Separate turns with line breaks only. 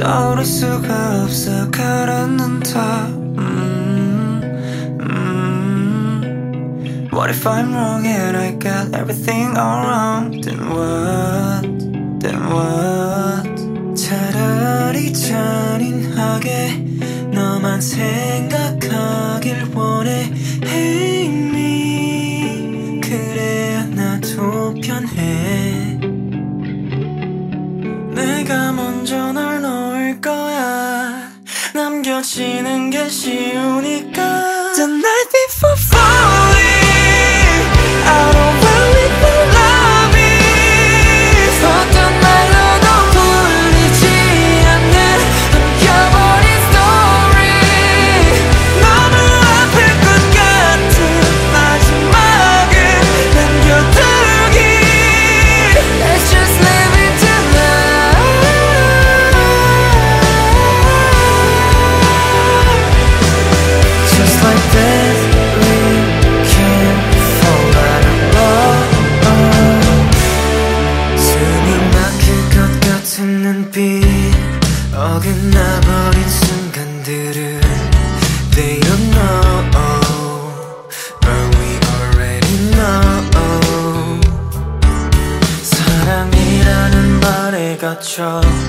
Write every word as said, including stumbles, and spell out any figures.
떠오를 수가 없어 가라앉는 다 음, 음. What if I'm wrong and I got everything all wrong? Then what? Then what? 차라리 잔인하게 너만 생각하길 원해. Hey me, 그래야 나도 편해. 내가 먼저 널 놓을 거야. 남겨지는 게 쉬우니까. The night before falling, I don't really love it. 어떤 말로도 풀리지 않는 숨겨버린 story. 너무 아플 것 같은 마지막을 남겨두기. Let's just live it tonight. Just like that we can fall out of love. 숨이 막힐 것 같은 눈빛, 어긋나버린 순간들을 They don't know, but we already know. 사랑이라는 말에 갇혀